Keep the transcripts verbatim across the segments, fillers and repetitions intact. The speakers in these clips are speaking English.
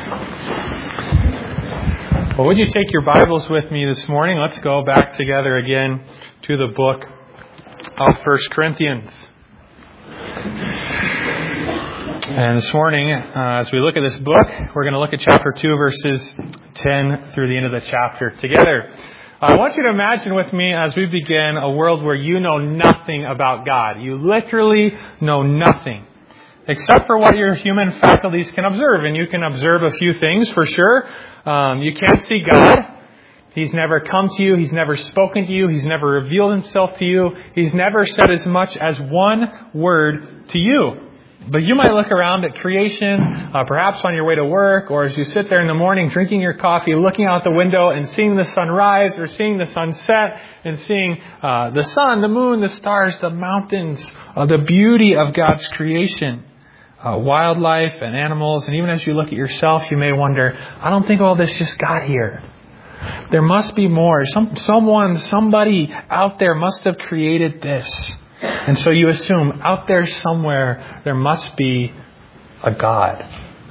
Well, would you take your Bibles with me this morning? Let's go back together again to the book of First Corinthians. And this morning, uh, as we look at this book, we're going to look at chapter two, verses ten through the end of the chapter together. I want you to imagine with me as we begin a world where you know nothing about God. You literally know nothing, except for what your human faculties can observe. And you can observe a few things for sure. Um, you can't see God. He's never come to you. He's never spoken to you. He's never revealed himself to you. He's never said as much as one word to you. But you might look around at creation, uh, perhaps on your way to work, or as you sit there in the morning drinking your coffee, looking out the window and seeing the sun rise or seeing the sun set and seeing uh, the sun, the moon, the stars, the mountains, uh, the beauty of God's creation. Uh, wildlife and animals, and even as you look at yourself, you may wonder, I don't think all this just got here. There must be more. Some, someone, somebody out there must have created this. And so you assume out there somewhere, there must be a God.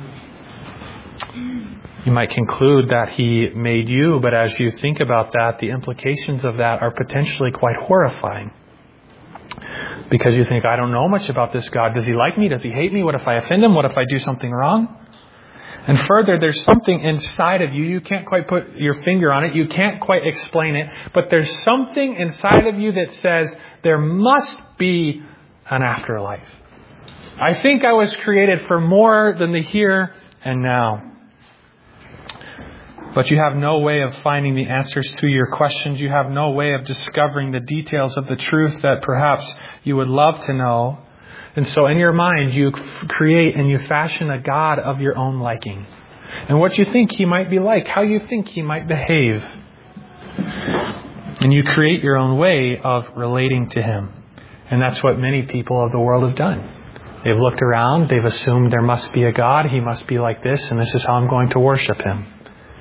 You might conclude that He made you, but as you think about that, the implications of that are potentially quite horrifying. Because you think, I don't know much about this God. Does He like me? Does He hate me? What if I offend Him? What if I do something wrong? And further, there's something inside of you. You can't quite put your finger on it. You can't quite explain it. But there's something inside of you that says there must be an afterlife. I think I was created for more than the here and now. But you have no way of finding the answers to your questions. You have no way of discovering the details of the truth that perhaps you would love to know. And so in your mind, you create and you fashion a God of your own liking. And what you think He might be like, how you think He might behave. And you create your own way of relating to Him. And that's what many people of the world have done. They've looked around, they've assumed there must be a God, He must be like this, and this is how I'm going to worship Him.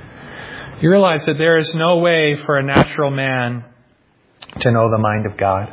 You realize that there is no way for a natural man to know the mind of God.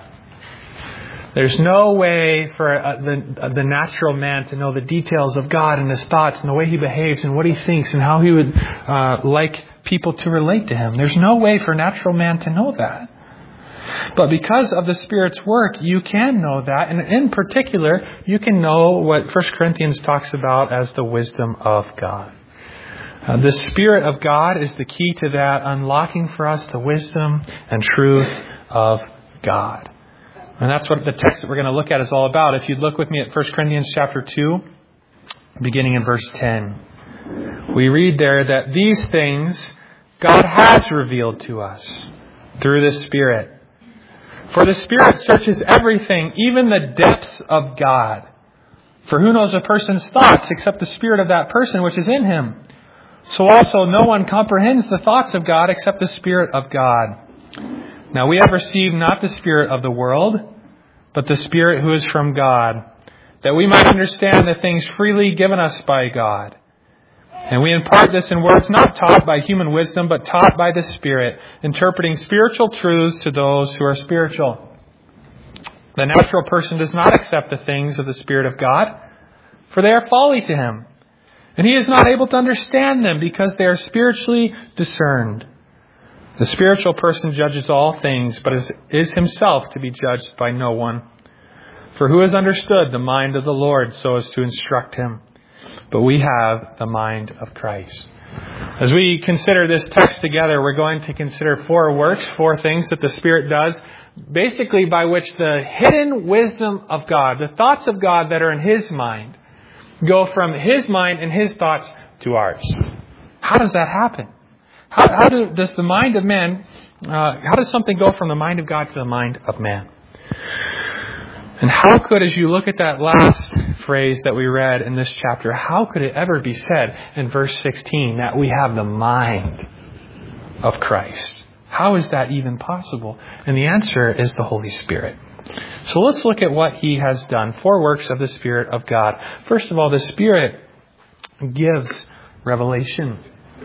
There's no way for a, the, the natural man to know the details of God and His thoughts and the way He behaves and what He thinks and how He would uh, like people to relate to Him. There's no way for a natural man to know that. But because of the Spirit's work, you can know that. And in particular, you can know what First Corinthians talks about as the wisdom of God. Uh, the Spirit of God is the key to that, unlocking for us the wisdom and truth of God. And that's what the text that we're going to look at is all about. If you'd look with me at First Corinthians chapter two, beginning in verse ten. We read there that these things God has revealed to us through the Spirit. For the Spirit searches everything, even the depths of God. For who knows a person's thoughts except the spirit of that person which is in him? So also no one comprehends the thoughts of God except the Spirit of God. Now we have received not the spirit of the world, but the Spirit who is from God, that we might understand the things freely given us by God. And we impart this in words not taught by human wisdom, but taught by the Spirit, interpreting spiritual truths to those who are spiritual. The natural person does not accept the things of the Spirit of God, for they are folly to him. And he is not able to understand them because they are spiritually discerned. The spiritual person judges all things, but is, is himself to be judged by no one. For who has understood the mind of the Lord so as to instruct him? But we have the mind of Christ. As we consider this text together, we're going to consider four works, four things that the Spirit does, basically by which the hidden wisdom of God, the thoughts of God that are in His mind, go from His mind and His thoughts to ours. How does that happen? How, how do, does the mind of man, uh, how does something go from the mind of God to the mind of man? And how could, as you look at that last phrase that we read in this chapter, how could it ever be said in verse sixteen that we have the mind of Christ? How is that even possible? And the answer is the Holy Spirit. So let's look at what He has done. Four works of the Spirit of God. First of all, the Spirit gives revelation.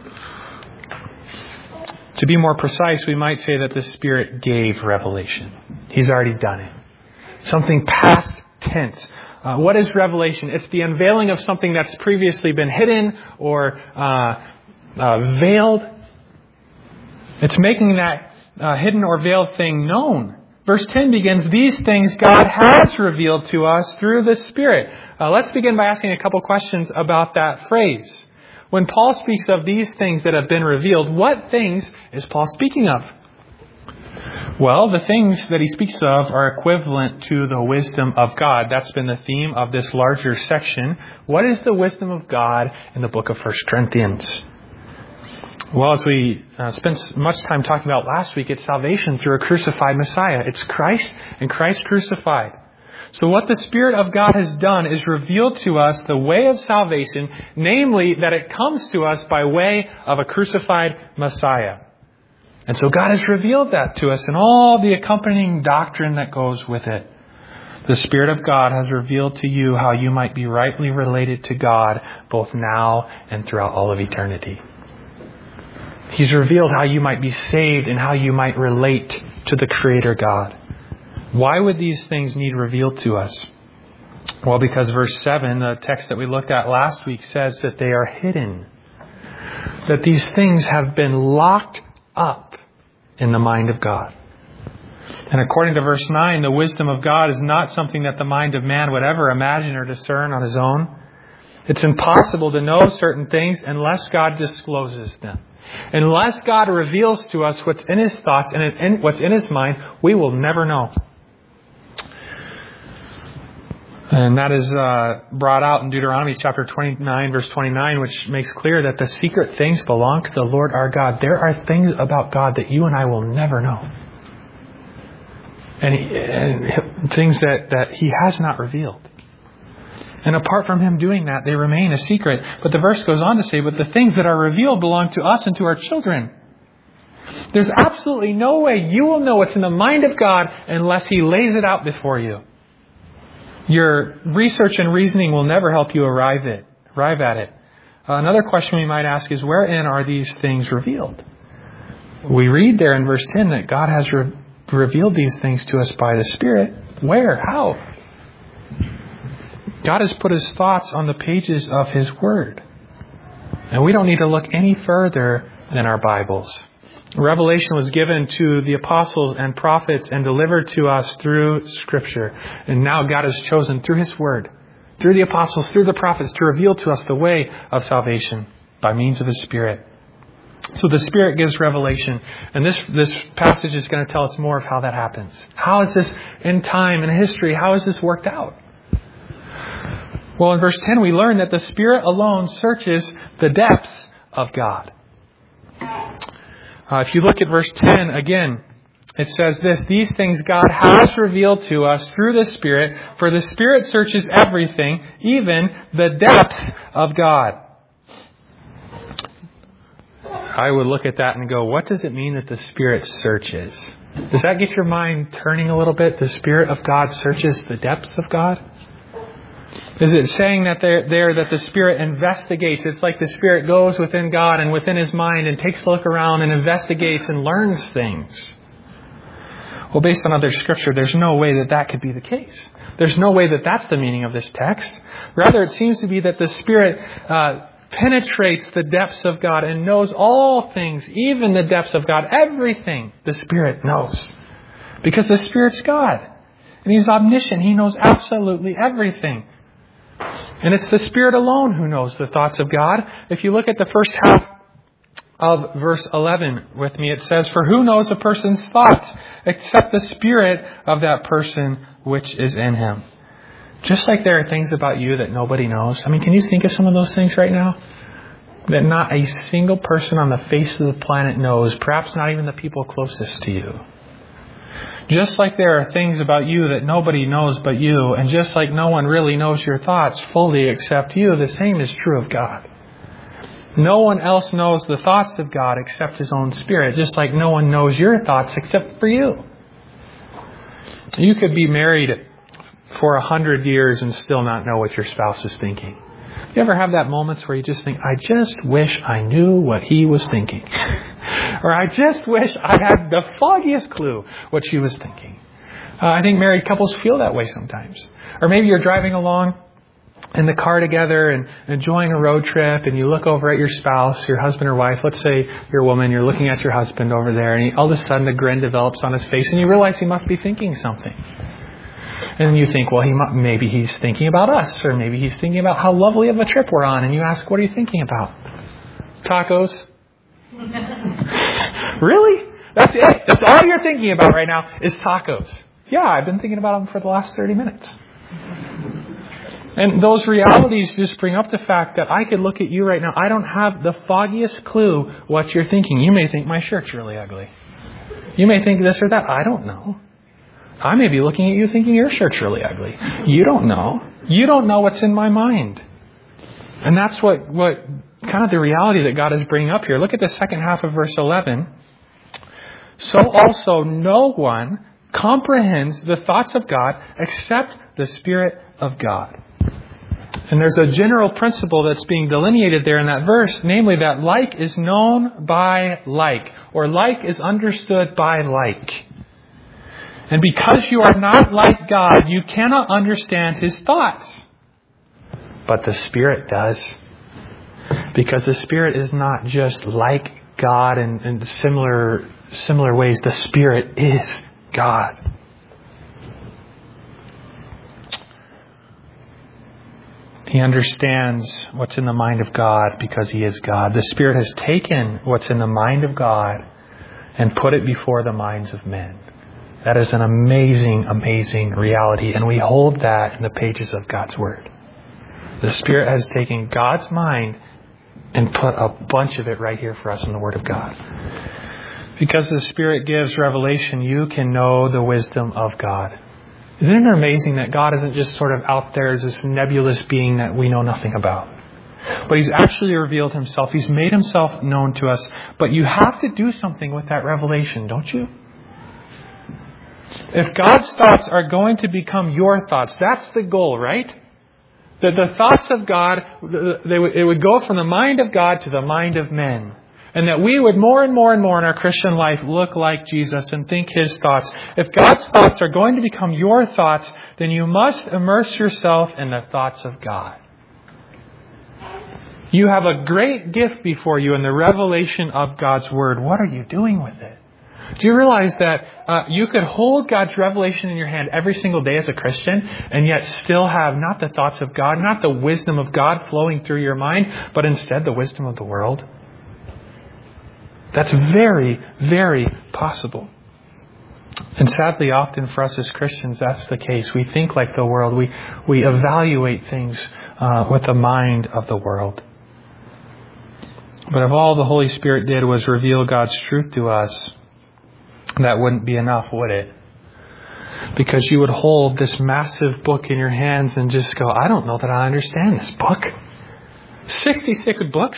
To be more precise, we might say that the Spirit gave revelation. He's already done it. Something past tense. Uh, what is revelation? It's the unveiling of something that's previously been hidden or uh, uh, veiled. It's making that uh, hidden or veiled thing known. Verse ten begins, these things God has revealed to us through the Spirit. Uh, let's begin by asking a couple questions about that phrase. When Paul speaks of these things that have been revealed, what things is Paul speaking of? Well, the things that he speaks of are equivalent to the wisdom of God. That's been the theme of this larger section. What is the wisdom of God in the book of First Corinthians? Well, as we uh, spent much time talking about last week, it's salvation through a crucified Messiah. It's Christ and Christ crucified. So what the Spirit of God has done is revealed to us the way of salvation, namely that it comes to us by way of a crucified Messiah. And so God has revealed that to us and all the accompanying doctrine that goes with it. The Spirit of God has revealed to you how you might be rightly related to God both now and throughout all of eternity. He's revealed how you might be saved and how you might relate to the Creator God. Why would these things need revealed to us? Well, because verse seven, the text that we looked at last week, says that they are hidden. That these things have been locked up in the mind of God. And according to verse nine, the wisdom of God is not something that the mind of man would ever imagine or discern on his own. It's impossible to know certain things unless God discloses them. Unless God reveals to us what's in His thoughts and in, what's in His mind, we will never know. And that is uh, brought out in Deuteronomy chapter twenty-nine, verse twenty-nine, which makes clear that the secret things belong to the Lord our God. There are things about God that you and I will never know. And, he, and things that, that He has not revealed. And apart from Him doing that, they remain a secret. But the verse goes on to say, but the things that are revealed belong to us and to our children. There's absolutely no way you will know what's in the mind of God unless He lays it out before you. Your research and reasoning will never help you arrive it, arrive at it. Uh, another question we might ask is, wherein are these things revealed? We read there in verse ten that God has re- revealed these things to us by the Spirit. Where? How? God has put His thoughts on the pages of His Word. And we don't need to look any further than our Bibles. Revelation was given to the apostles and prophets and delivered to us through Scripture. And now God has chosen through His Word, through the apostles, through the prophets, to reveal to us the way of salvation by means of His Spirit. So the Spirit gives revelation. And this, this passage is going to tell us more of how that happens. How is this in time and history? How is this worked out? Well, in verse ten, we learn that the Spirit alone searches the depths of God. Uh, if you look at verse ten again, it says this, these things God has revealed to us through the Spirit, for the Spirit searches everything, even the depths of God. I would look at that and go, what does it mean that the Spirit searches? Does that get your mind turning a little bit? The Spirit of God searches the depths of God? Is it saying that there, there that the Spirit investigates? It's like the Spirit goes within God and within His mind and takes a look around and investigates and learns things. Well, based on other Scripture, there's no way that that could be the case. There's no way that that's the meaning of this text. Rather, it seems to be that the Spirit uh, penetrates the depths of God and knows all things, even the depths of God. Everything the Spirit knows. Because the Spirit's God. And He's omniscient. He knows absolutely everything. And it's the Spirit alone who knows the thoughts of God. If you look at the first half of verse eleven with me, it says, for who knows a person's thoughts except the Spirit of that person which is in him? Just like there are things about you that nobody knows. I mean, can you think of some of those things right now? That not a single person on the face of the planet knows, perhaps not even the people closest to you. Just like there are things about you that nobody knows but you, and just like no one really knows your thoughts fully except you, the same is true of God. No one else knows the thoughts of God except His own Spirit, just like no one knows your thoughts except for you. You could be married for a hundred years and still not know what your spouse is thinking. You ever have that moments where you just think, I just wish I knew what he was thinking. Or I just wish I had the foggiest clue what she was thinking. Uh, I think married couples feel that way sometimes. Or maybe you're driving along in the car together and enjoying a road trip, and you look over at your spouse, your husband or wife. Let's say you're a woman, you're looking at your husband over there, and he, all of a sudden a grin develops on his face, and you realize he must be thinking something. And you think, well, he might, maybe he's thinking about us, or maybe he's thinking about how lovely of a trip we're on. And you ask, what are you thinking about? Tacos? Really? That's it. That's all you're thinking about right now is tacos. Yeah, I've been thinking about them for the last thirty minutes. And those realities just bring up the fact that I could look at you right now. I don't have the foggiest clue what you're thinking. You may think my shirt's really ugly. You may think this or that. I don't know. I may be looking at you thinking your shirt's really ugly. You don't know. You don't know what's in my mind. And that's what, what kind of the reality that God is bringing up here. Look at the second half of verse eleven. So also no one comprehends the thoughts of God except the Spirit of God. And there's a general principle that's being delineated there in that verse, namely that like is known by like, or like is understood by like. And because you are not like God, you cannot understand His thoughts. But the Spirit does. Because the Spirit is not just like God in, in similar, similar ways. The Spirit is God. He understands what's in the mind of God because He is God. The Spirit has taken what's in the mind of God and put it before the minds of men. That is an amazing, amazing reality. And we hold that in the pages of God's Word. The Spirit has taken God's mind and put a bunch of it right here for us in the Word of God. Because the Spirit gives revelation, you can know the wisdom of God. Isn't it amazing that God isn't just sort of out there as this nebulous being that we know nothing about? But He's actually revealed Himself. He's made Himself known to us. But you have to do something with that revelation, don't you? If God's thoughts are going to become your thoughts, that's the goal, right? That the thoughts of God, they would, it would go from the mind of God to the mind of men. And that we would more and more and more in our Christian life look like Jesus and think His thoughts. If God's thoughts are going to become your thoughts, then you must immerse yourself in the thoughts of God. You have a great gift before you in the revelation of God's Word. What are you doing with it? Do you realize that uh, you could hold God's revelation in your hand every single day as a Christian and yet still have not the thoughts of God, not the wisdom of God flowing through your mind, but instead the wisdom of the world? That's very, very possible. And sadly, often for us as Christians, that's the case. We think like the world. We we evaluate things uh, with the mind of the world. But if all the Holy Spirit did was reveal God's truth to us, that wouldn't be enough, would it? Because you would hold this massive book in your hands and just go, I don't know that I understand this book. sixty-six books?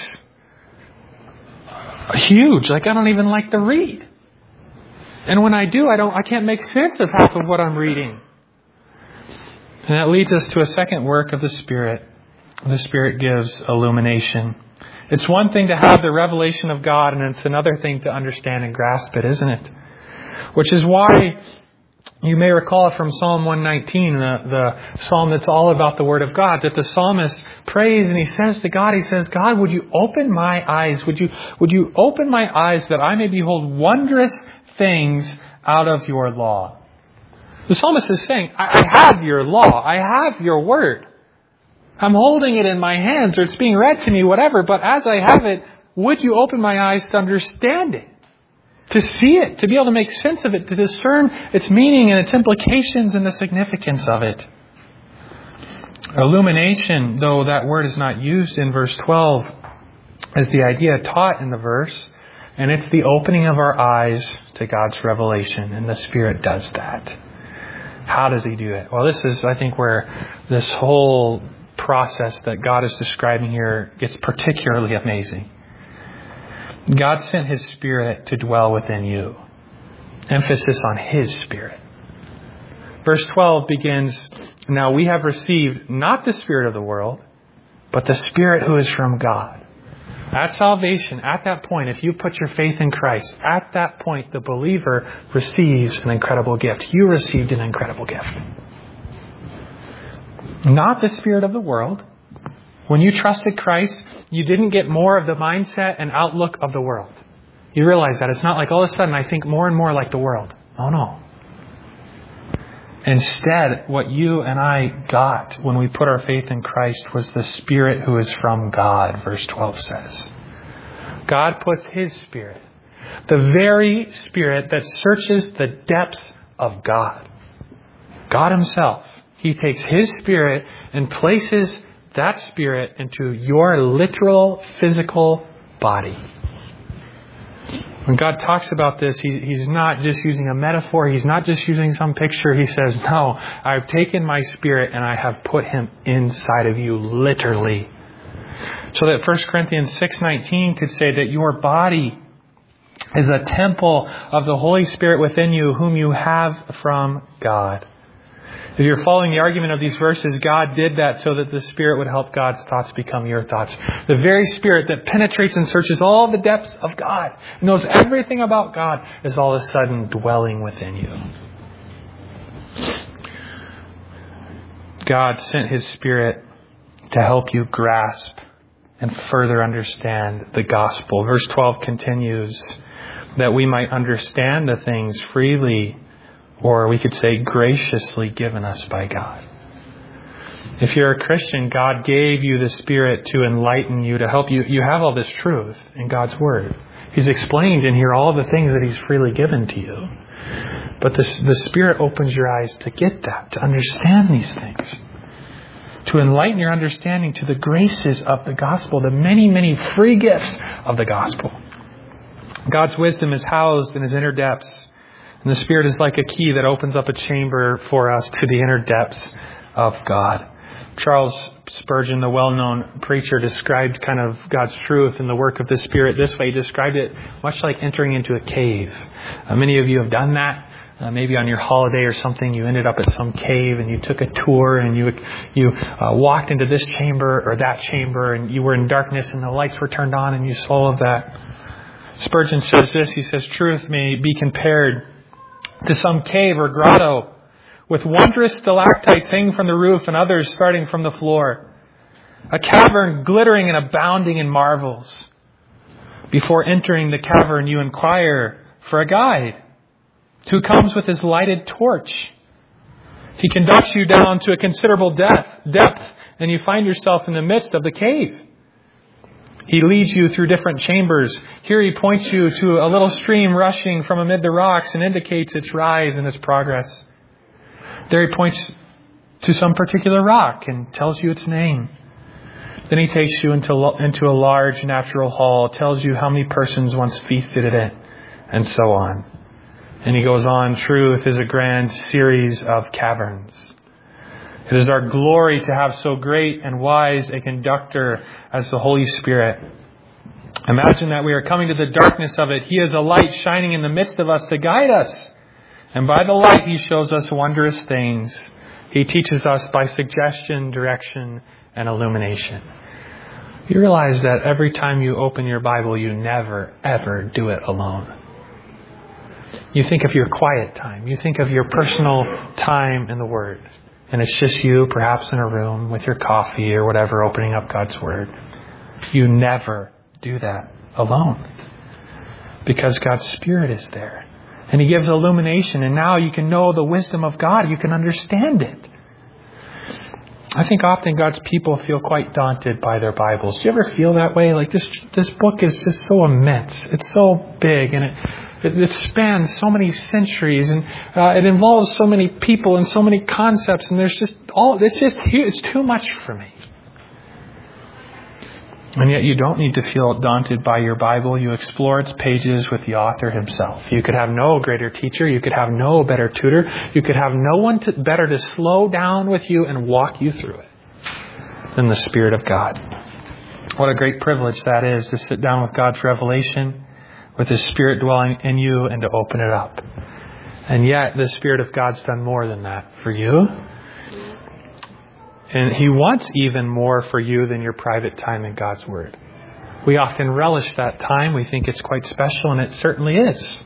Huge. Like I don't even like to read. And when I do, I don't I can't make sense of half of what I'm reading. And that leads us to a second work of the Spirit. The Spirit gives illumination. It's one thing to have the revelation of God, and it's another thing to understand and grasp it, isn't it? Which is why you may recall from Psalm one nineteen, the, the psalm that's all about the Word of God, that the psalmist prays and he says to God, he says, God, would you open my eyes? Would you, would you open my eyes that I may behold wondrous things out of your law? The psalmist is saying, I, I have your law. I have your Word. I'm holding it in my hands, or it's being read to me, whatever. But as I have it, would you open my eyes to understand it? To see it, to be able to make sense of it, to discern its meaning and its implications and the significance of it. Illumination, though that word is not used in verse twelve, is the idea taught in the verse. And it's the opening of our eyes to God's revelation. And the Spirit does that. How does He do it? Well, this is, I think, where this whole process that God is describing here gets particularly amazing. God sent His Spirit to dwell within you. Emphasis on His Spirit. Verse twelve begins, now we have received not the spirit of the world, but the Spirit who is from God. At salvation, at that point, if you put your faith in Christ, at that point, the believer receives an incredible gift. You received an incredible gift. Not the spirit of the world. When you trusted Christ, you didn't get more of the mindset and outlook of the world. You realize that. It's not like all of a sudden I think more and more like the world. Oh no. Instead, what you and I got when we put our faith in Christ was the Spirit who is from God, verse twelve says. God puts His Spirit, the very Spirit that searches the depths of God. God Himself. He takes His Spirit and places that Spirit into your literal physical body. When God talks about this, he, He's not just using a metaphor. He's not just using some picture. He says, no, I've taken my Spirit and I have put Him inside of you literally. So that First Corinthians six nineteen could say that your body is a temple of the Holy Spirit within you, whom you have from God. If you're following the argument of these verses, God did that so that the Spirit would help God's thoughts become your thoughts. The very Spirit that penetrates and searches all the depths of God, knows everything about God, is all of a sudden dwelling within you. God sent His Spirit to help you grasp and further understand the gospel. Verse twelve continues, that we might understand the things freely, or we could say graciously given us by God. If you're a Christian, God gave you the Spirit to enlighten you, to help you. You have all this truth in God's Word. He's explained in here all the things that He's freely given to you. But the, the Spirit opens your eyes to get that, to understand these things. To enlighten your understanding to the graces of the gospel, the many, many free gifts of the gospel. God's wisdom is housed in His inner depths. And the Spirit is like a key that opens up a chamber for us to the inner depths of God. Charles Spurgeon, the well-known preacher, described kind of God's truth and the work of the Spirit this way. He described it much like entering into a cave. Uh, many of you have done that. Uh, maybe on your holiday or something, you ended up at some cave and you took a tour and you you uh, walked into this chamber or that chamber and you were in darkness and the lights were turned on and you saw all of that. Spurgeon says this. He says, truth may be compared to some cave or grotto with wondrous stalactites hanging from the roof and others starting from the floor. A cavern glittering and abounding in marvels. Before entering the cavern, you inquire for a guide who comes with his lighted torch. He conducts you down to a considerable depth, depth, and you find yourself in the midst of the cave. He leads you through different chambers. Here He points you to a little stream rushing from amid the rocks and indicates its rise and its progress. There He points to some particular rock and tells you its name. Then He takes you into, into a large natural hall, tells you how many persons once feasted at it, and so on. And He goes on, truth is a grand series of caverns. It is our glory to have so great and wise a conductor as the Holy Spirit. Imagine that we are coming to the darkness of it. He is a light shining in the midst of us to guide us. And by the light, He shows us wondrous things. He teaches us by suggestion, direction, and illumination. You realize that every time you open your Bible, you never, ever do it alone. You think of your quiet time. You think of your personal time in the Word. And it's just you, perhaps in a room with your coffee or whatever, opening up God's Word. You never do that alone. Because God's Spirit is there. And He gives illumination. And now you can know the wisdom of God. You can understand it. I think often God's people feel quite daunted by their Bibles. Do you ever feel that way? Like this, this book is just so immense. It's so big and it It, it spans so many centuries and uh, it involves so many people and so many concepts, and there's just all, it's just, it's too much for me. And yet you don't need to feel daunted by your Bible. You explore its pages with the author himself. You could have no greater teacher. You could have no better tutor. You could have no one to, better to slow down with you and walk you through it than the Spirit of God. What a great privilege that is, to sit down with God's revelation, with His Spirit dwelling in you, and to open it up. And yet the Spirit of God's done more than that for you. And He wants even more for you than your private time in God's Word. We often relish that time. We think it's quite special, and it certainly is.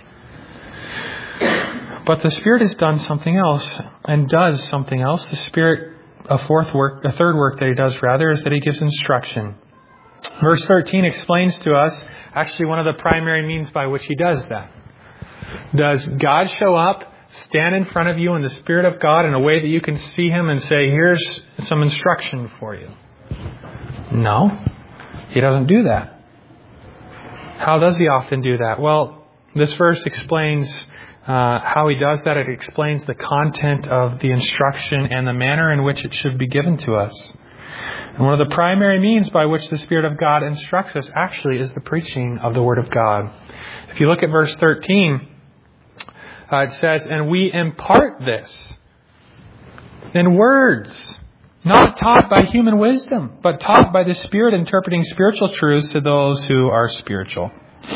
But the Spirit has done something else and does something else. The Spirit, a fourth work, a third work that He does rather, is that He gives instruction. Verse thirteen explains to us actually one of the primary means by which He does that. Does God show up, stand in front of you in the Spirit of God in a way that you can see Him and say, here's some instruction for you? No, He doesn't do that. How does He often do that? Well, this verse explains uh, how He does that. It explains the content of the instruction and the manner in which it should be given to us. And one of the primary means by which the Spirit of God instructs us actually is the preaching of the Word of God. If you look at verse thirteen, uh, it says, and we impart this in words, not taught by human wisdom, but taught by the Spirit, interpreting spiritual truths to those who are spiritual.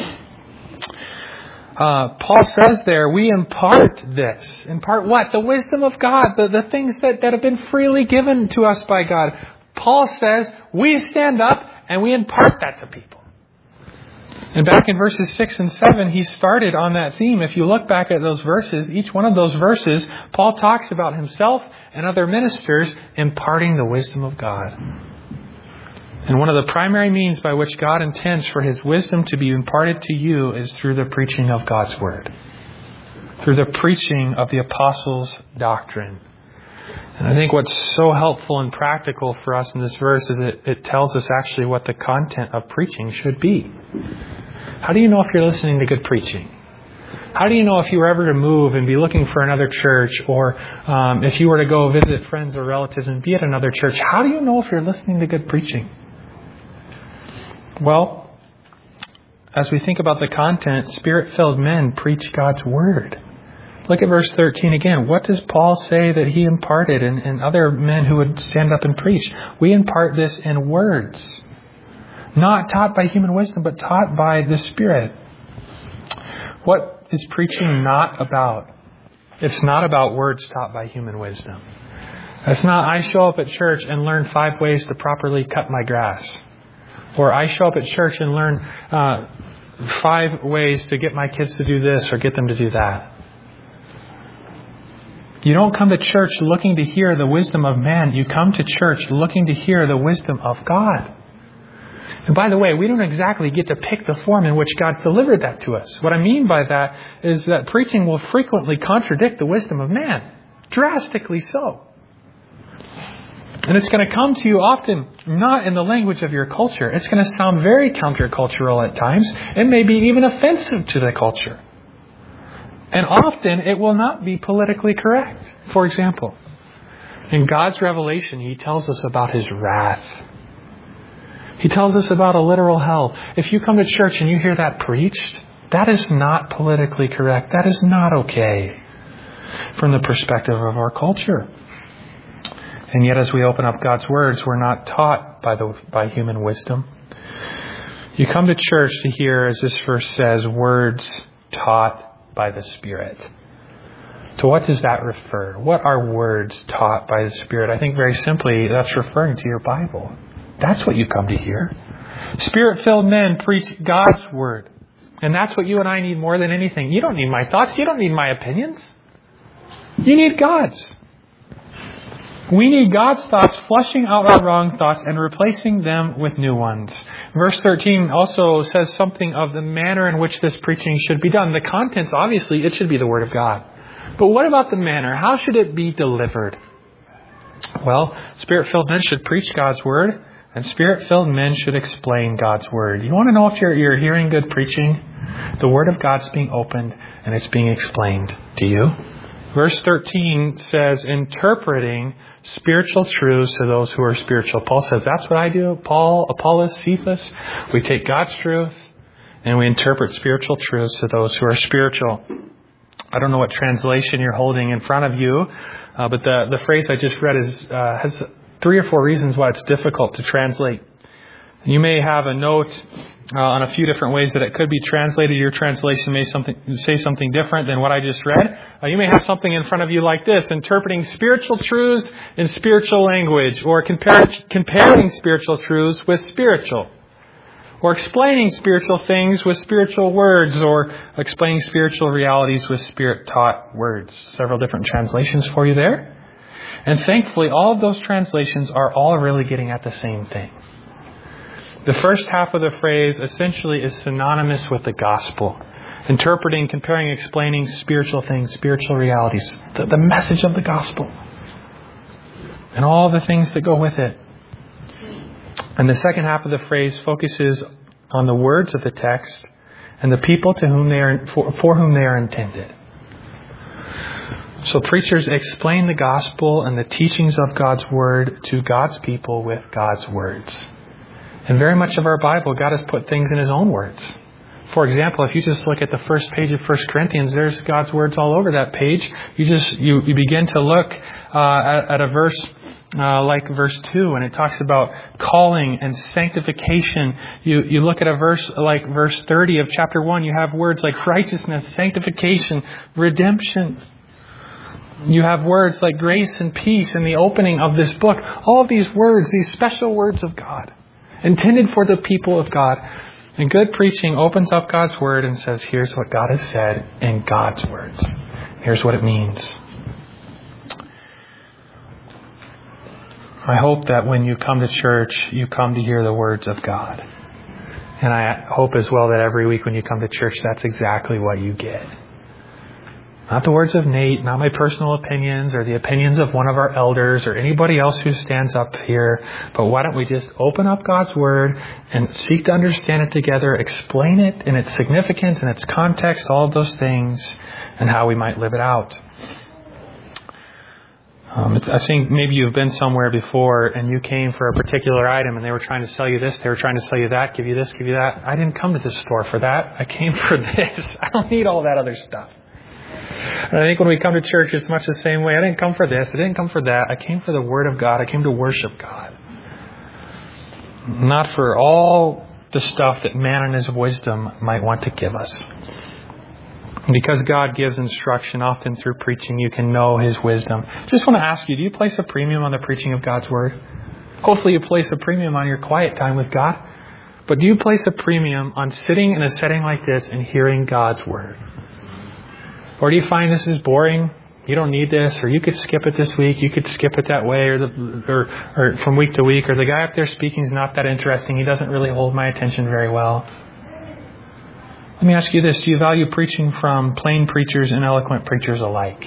Uh, Paul says there, we impart this. Impart what? The wisdom of God, the, the things that, that have been freely given to us by God. Paul says, we stand up and we impart that to people. And back in verses six and seven, he started on that theme. If you look back at those verses, each one of those verses, Paul talks about himself and other ministers imparting the wisdom of God. And one of the primary means by which God intends for His wisdom to be imparted to you is through the preaching of God's Word. Through the preaching of the apostles' doctrine. And I think what's so helpful and practical for us in this verse is it, it tells us actually what the content of preaching should be. How do you know if you're listening to good preaching? How do you know if you were ever to move and be looking for another church, or um, if you were to go visit friends or relatives and be at another church, how do you know if you're listening to good preaching? Well, as we think about the content, Spirit-filled men preach God's Word. Look at verse thirteen again. What does Paul say that he imparted and, and other men who would stand up and preach? We impart this in words. Not taught by human wisdom, but taught by the Spirit. What is preaching not about? It's not about words taught by human wisdom. It's not, I show up at church and learn five ways to properly cut my grass. Or I show up at church and learn uh, five ways to get my kids to do this or get them to do that. You don't come to church looking to hear the wisdom of man. You come to church looking to hear the wisdom of God. And by the way, we don't exactly get to pick the form in which God's delivered that to us. What I mean by that is that preaching will frequently contradict the wisdom of man. Drastically so. And it's going to come to you often not in the language of your culture. It's going to sound very countercultural at times. It may be even offensive to the culture. And often it will not be politically correct. For example, in God's revelation, He tells us about His wrath. He tells us about a literal hell. If you come to church and you hear that preached, that is not politically correct. That is not okay from the perspective of our culture. And yet as we open up God's words, we're not taught by the by human wisdom. You come to church to hear, as this verse says, words taught by the Spirit. To what does that refer? What are words taught by the Spirit? I think very simply that's referring to your Bible. That's what you come to hear. Spirit-filled men preach God's Word. And that's what you and I need more than anything. You don't need my thoughts. You don't need my opinions. You need God's. We need God's thoughts flushing out our wrong thoughts and replacing them with new ones. Verse thirteen also says something of the manner in which this preaching should be done. The contents, obviously, it should be the Word of God. But what about the manner? How should it be delivered? Well, Spirit-filled men should preach God's Word, and Spirit-filled men should explain God's Word. You want to know if you're, you're hearing good preaching? The Word of God's being opened and it's being explained. Do you? Verse thirteen says, interpreting spiritual truths to those who are spiritual. Paul says, that's what I do. Paul, Apollos, Cephas. We take God's truth and we interpret spiritual truths to those who are spiritual. I don't know what translation you're holding in front of you, uh, but the, the phrase I just read is uh, has three or four reasons why it's difficult to translate. You may have a note uh, on a few different ways that it could be translated. Your translation may something say something different than what I just read. Uh, you may have something in front of you like this, interpreting spiritual truths in spiritual language, or compare, comparing spiritual truths with spiritual. or explaining spiritual things with spiritual words, or explaining spiritual realities with Spirit-taught words. Several different translations for you there. And thankfully, all of those translations are all really getting at the same thing. The first half of the phrase essentially is synonymous with the gospel. Interpreting, comparing, explaining spiritual things, spiritual realities. The, the message of the gospel. And all the things that go with it. And the second half of the phrase focuses on the words of the text and the people to whom they are, for, for whom they are intended. So preachers explain the gospel and the teachings of God's word to God's people with God's words. And very much of our Bible, God has put things in His own words. For example, if you just look at the first page of First Corinthians, there's God's words all over that page. You just you, you begin to look uh, at, at a verse uh, like verse two, and it talks about calling and sanctification. You you look at a verse like verse thirty of chapter one. You have words like righteousness, sanctification, redemption. You have words like grace and peace in the opening of this book. All of these words, these special words of God, intended for the people of God. And good preaching opens up God's word and says, here's what God has said in God's words. Here's what it means. I hope that when you come to church, you come to hear the words of God. And I hope as well that every week when you come to church, that's exactly what you get. Not the words of Nate, not my personal opinions or the opinions of one of our elders or anybody else who stands up here. But why don't we just open up God's Word and seek to understand it together, explain it in its significance and its context, all of those things, and how we might live it out. Um, I think maybe you've been somewhere before and you came for a particular item and they were trying to sell you this, they were trying to sell you that, give you this, give you that. I didn't come to this store for that. I came for this. I don't need all that other stuff. And I think when we come to church, it's much the same way. I didn't come for this. I didn't come for that. I came for the Word of God. I came to worship God. Not for all the stuff that man in His wisdom might want to give us. Because God gives instruction often through preaching, you can know His wisdom. Just want to ask you, do you place a premium on the preaching of God's Word? Hopefully you place a premium on your quiet time with God. But do you place a premium on sitting in a setting like this and hearing God's Word? Or do you find this is boring? You don't need this, or you could skip it this week, you could skip it that way, or the or, or from week to week, or the guy up there speaking is not that interesting. He doesn't really hold my attention very well. Let me ask you this: do you value preaching from plain preachers and eloquent preachers alike?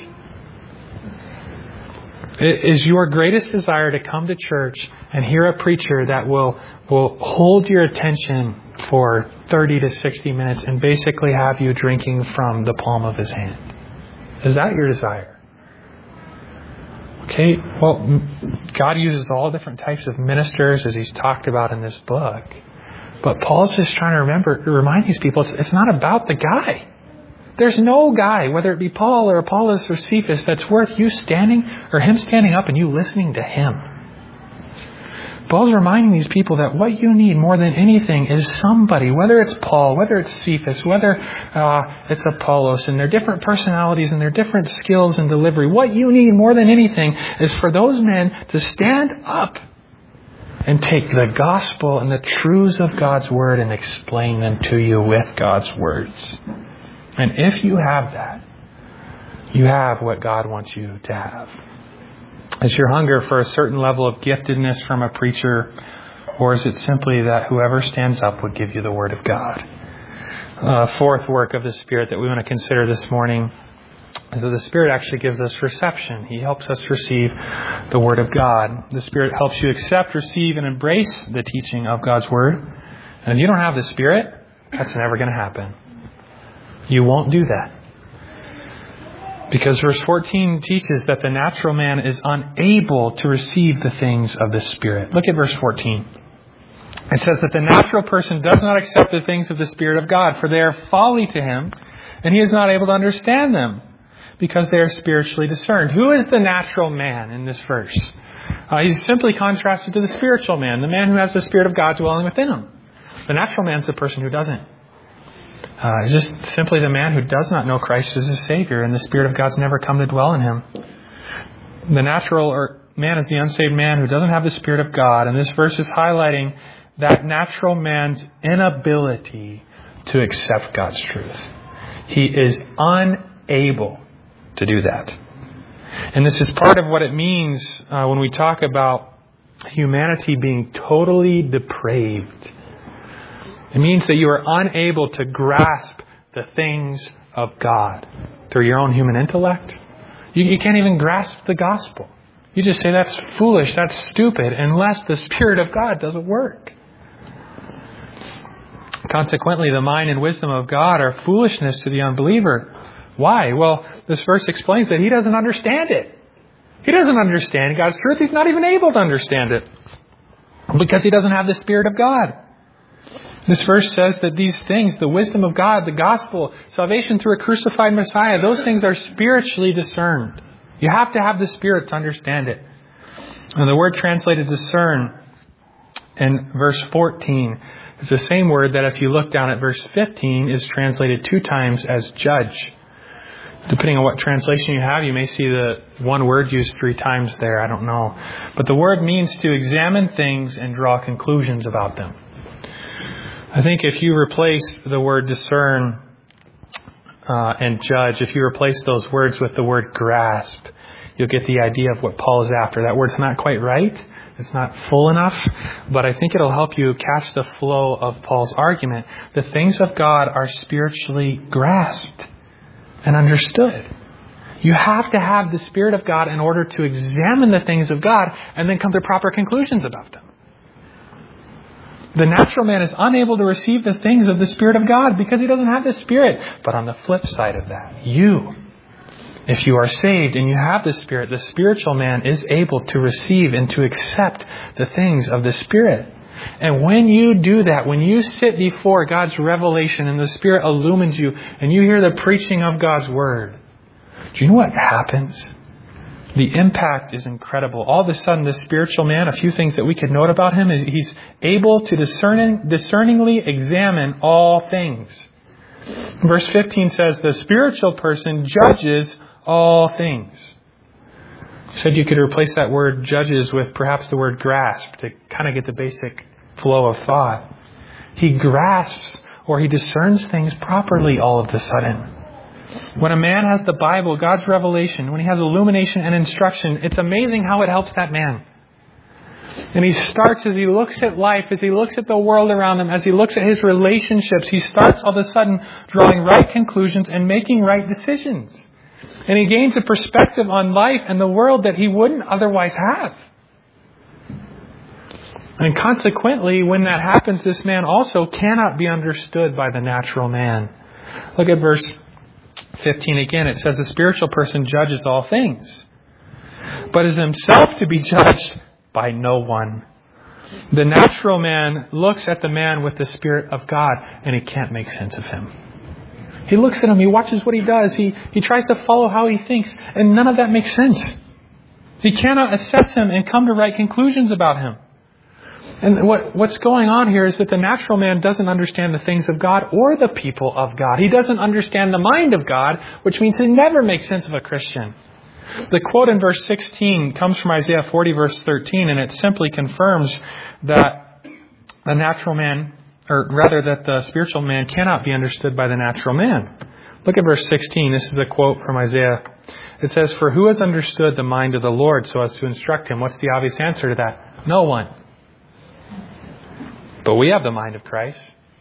Is your greatest desire to come to church and hear a preacher that will will hold your attention for thirty to sixty minutes and basically have you drinking from the palm of his hand? Is that your desire? Okay, well, God uses all different types of ministers as He's talked about in this book. But Paul's just trying to remember, remind these people, it's, it's not about the guy. There's no guy, whether it be Paul or Apollos or Cephas, that's worth you standing or him standing up and you listening to him. Paul's reminding these people that what you need more than anything is somebody, whether it's Paul, whether it's Cephas, whether uh, it's Apollos, and their different personalities and their different skills and delivery. What you need more than anything is for those men to stand up and take the gospel and the truths of God's Word and explain them to you with God's words. And if you have that, you have what God wants you to have. Is your hunger for a certain level of giftedness from a preacher, or is it simply that whoever stands up would give you the Word of God? Uh, fourth work of the Spirit that we want to consider this morning is that the Spirit actually gives us reception. He helps us receive the Word of God. The Spirit helps you accept, receive, and embrace the teaching of God's Word. And if you don't have the Spirit, that's never going to happen. You won't do that. Because verse fourteen teaches that the natural man is unable to receive the things of the Spirit. Look at verse fourteen. It says that the natural person does not accept the things of the Spirit of God, for they are folly to him, and he is not able to understand them, because they are spiritually discerned. Who is the natural man in this verse? Uh, he's simply contrasted to the spiritual man, the man who has the Spirit of God dwelling within him. The natural man is the person who doesn't. Uh, it's just simply the man who does not know Christ as his Savior, and the Spirit of God's never come to dwell in him. The natural or man is the unsaved man who doesn't have the Spirit of God, and this verse is highlighting that natural man's inability to accept God's truth. He is unable to do that. And this is part of what it means uh, when we talk about humanity being totally depraved. It means that you are unable to grasp the things of God through your own human intellect. You, you can't even grasp the gospel. You just say that's foolish, that's stupid, unless the Spirit of God doesn't work. Consequently, the mind and wisdom of God are foolishness to the unbeliever. Why? Well, this verse explains that he doesn't understand it. He doesn't understand God's truth. He's not even able to understand it because he doesn't have the Spirit of God. This verse says that these things, the wisdom of God, the gospel, salvation through a crucified Messiah, those things are spiritually discerned. You have to have the Spirit to understand it. And the word translated discern in verse fourteen is the same word that if you look down at verse fifteen is translated two times as judge. Depending on what translation you have, you may see the one word used three times there. I don't know. But the word means to examine things and draw conclusions about them. I think if you replace the word discern uh, and judge, if you replace those words with the word grasp, you'll get the idea of what Paul is after. That word's not quite right. It's not full enough, but I think it'll help you catch the flow of Paul's argument. The things of God are spiritually grasped and understood. You have to have the Spirit of God in order to examine the things of God and then come to proper conclusions about them. The natural man is unable to receive the things of the Spirit of God because he doesn't have the Spirit. But on the flip side of that, you, if you are saved and you have the Spirit, the spiritual man is able to receive and to accept the things of the Spirit. And when you do that, when you sit before God's revelation and the Spirit illumines you and you hear the preaching of God's Word, do you know what happens? The impact is incredible. All of a sudden, the spiritual man, a few things that we could note about him is he's able to discerning, discerningly examine all things. Verse fifteen says, the spiritual person judges all things. I said you could replace that word judges with perhaps the word grasp to kind of get the basic flow of thought. He grasps or he discerns things properly all of a sudden. When a man has the Bible, God's revelation, when he has illumination and instruction, it's amazing how it helps that man. And he starts as he looks at life, as he looks at the world around him, as he looks at his relationships, he starts all of a sudden drawing right conclusions and making right decisions. And he gains a perspective on life and the world that he wouldn't otherwise have. And consequently, when that happens, this man also cannot be understood by the natural man. Look at verse fifteen again. It says the spiritual person judges all things, but is himself to be judged by no one. The natural man looks at the man with the Spirit of God and he can't make sense of him. He looks at him, he watches what he does, he, he tries to follow how he thinks, and none of that makes sense. He cannot assess him and come to right conclusions about him. And what, what's going on here is that the natural man doesn't understand the things of God or the people of God. He doesn't understand the mind of God, which means he never makes sense of a Christian. The quote in verse sixteen comes from Isaiah forty, verse thirteen, and it simply confirms that the natural man, or rather that the spiritual man cannot be understood by the natural man. Look at verse sixteen. This is a quote from Isaiah. It says, "For who has understood the mind of the Lord so as to instruct him?" What's the obvious answer to that? No one. But we have the mind of Christ.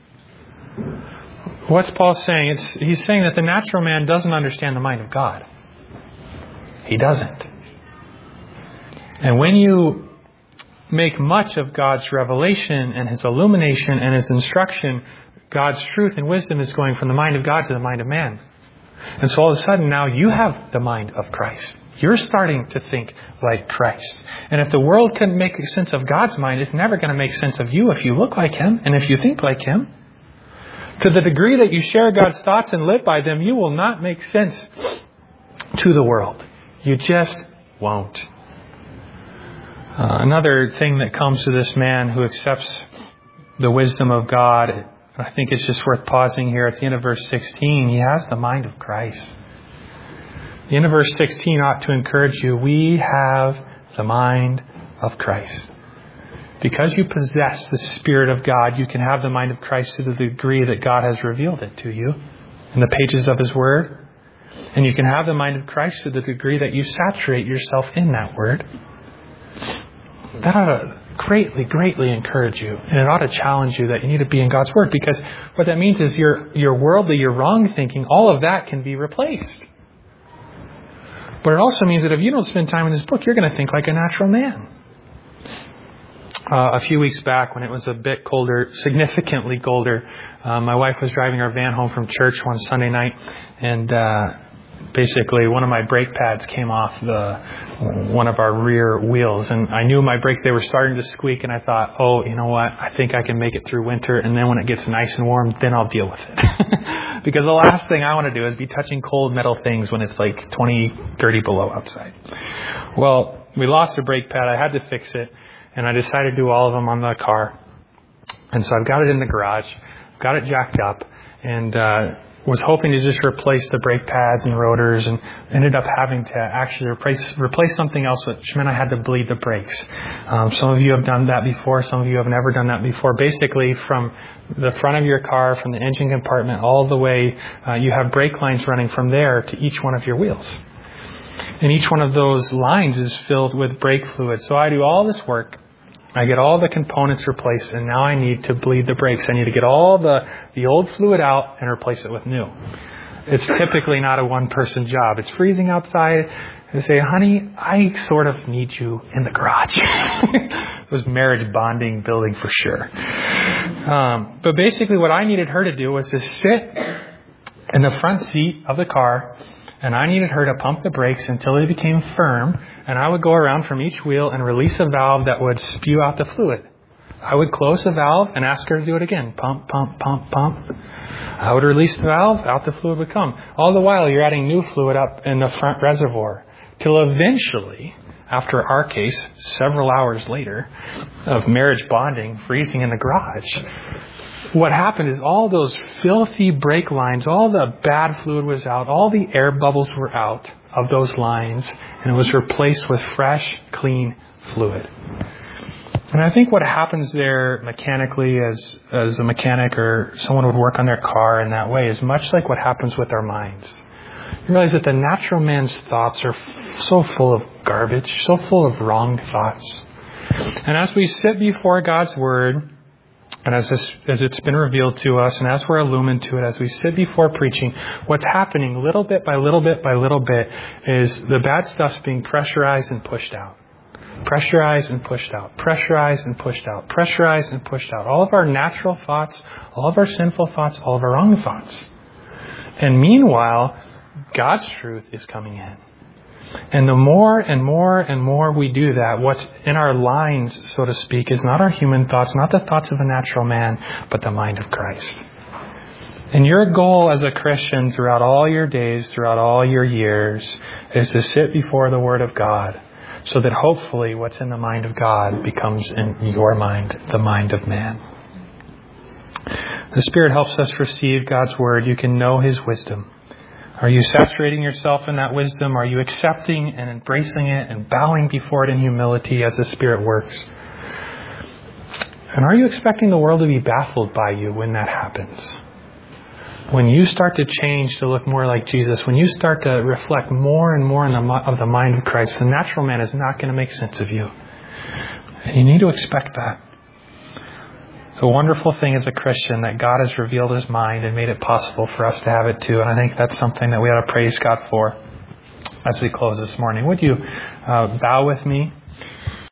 What's Paul saying? It's, he's saying that the natural man doesn't understand the mind of God. He doesn't. And when you make much of God's revelation and His illumination and His instruction, God's truth and wisdom is going from the mind of God to the mind of man. And so all of a sudden now you have the mind of Christ. You're starting to think like Christ. And if the world couldn't make sense of God's mind, it's never going to make sense of you if you look like Him and if you think like Him. To the degree that you share God's thoughts and live by them, you will not make sense to the world. You just won't. Uh, another thing that comes to this man who accepts the wisdom of God, I think it's just worth pausing here at the end of verse sixteen. He has the mind of Christ. The end of verse sixteen ought to encourage you. We have the mind of Christ. Because you possess the Spirit of God, you can have the mind of Christ to the degree that God has revealed it to you in the pages of His Word. And you can have the mind of Christ to the degree that you saturate yourself in that Word. That ought to greatly, greatly encourage you. And it ought to challenge you that you need to be in God's Word. Because what that means is your, your worldly, your wrong thinking, all of that can be replaced. But it also means that if you don't spend time in this book, you're going to think like a natural man. Uh, a few weeks back when it was a bit colder, significantly colder, uh, my wife was driving our van home from church one Sunday night, and uh, basically one of my brake pads came off the one of our rear wheels, and I knew my brakes, they were starting to squeak, and I thought, oh, you know what, I think I can make it through winter, and then when it gets nice and warm, then I'll deal with it. Because the last thing I want to do is be touching cold metal things when it's like twenty, thirty below outside. Well, we lost the brake pad. I had to fix it. And I decided to do all of them on the car. And so I've got it in the garage, got it jacked up, and uh, was hoping to just replace the brake pads and rotors, and ended up having to actually replace replace something else, which meant I had to bleed the brakes. Um, some of you have done that before. Some of you have never done that before. Basically, from the front of your car, from the engine compartment, all the way, uh, you have brake lines running from there to each one of your wheels. And each one of those lines is filled with brake fluid. So I do all this work. I get all the components replaced, and now I need to bleed the brakes. I need to get all the, the old fluid out and replace it with new. It's typically not a one-person job. It's freezing outside. I say, honey, I sort of need you in the garage. It was marriage bonding building for sure. Um, but basically what I needed her to do was to sit in the front seat of the car, and I needed her to pump the brakes until they became firm, and I would go around from each wheel and release a valve that would spew out the fluid. I would close the valve and ask her to do it again. Pump, pump, pump, pump. I would release the valve, out the fluid would come. All the while, you're adding new fluid up in the front reservoir, till eventually, after our case, several hours later, of marriage bonding, freezing in the garage, what happened is all those filthy brake lines, all the bad fluid was out, all the air bubbles were out of those lines, and it was replaced with fresh, clean fluid. And I think what happens there mechanically as, as a mechanic or someone would work on their car in that way is much like what happens with our minds. You realize that the natural man's thoughts are f- so full of garbage, so full of wrong thoughts. And as we sit before God's Word, and as, this, as it's been revealed to us, and as we're illumined to it, as we sit before preaching, what's happening little bit by little bit by little bit is the bad stuff's being pressurized and pushed out. Pressurized and pushed out. Pressurized and pushed out. Pressurized and pushed out. All of our natural thoughts, all of our sinful thoughts, all of our wrong thoughts. And meanwhile, God's truth is coming in. And the more and more and more we do that, what's in our lines, so to speak, is not our human thoughts, not the thoughts of a natural man, but the mind of Christ. And your goal as a Christian throughout all your days, throughout all your years, is to sit before the Word of God, so that hopefully what's in the mind of God becomes in your mind, the mind of man. The Spirit helps us receive God's Word. You can know His wisdom. Are you saturating yourself in that wisdom? Are you accepting and embracing it and bowing before it in humility as the Spirit works? And are you expecting the world to be baffled by you when that happens? When you start to change to look more like Jesus, when you start to reflect more and more in the, of the mind of Christ, the natural man is not going to make sense of you. And you need to expect that. It's a wonderful thing as a Christian that God has revealed His mind and made it possible for us to have it too. And I think that's something that we ought to praise God for as we close this morning. Would you uh, bow with me?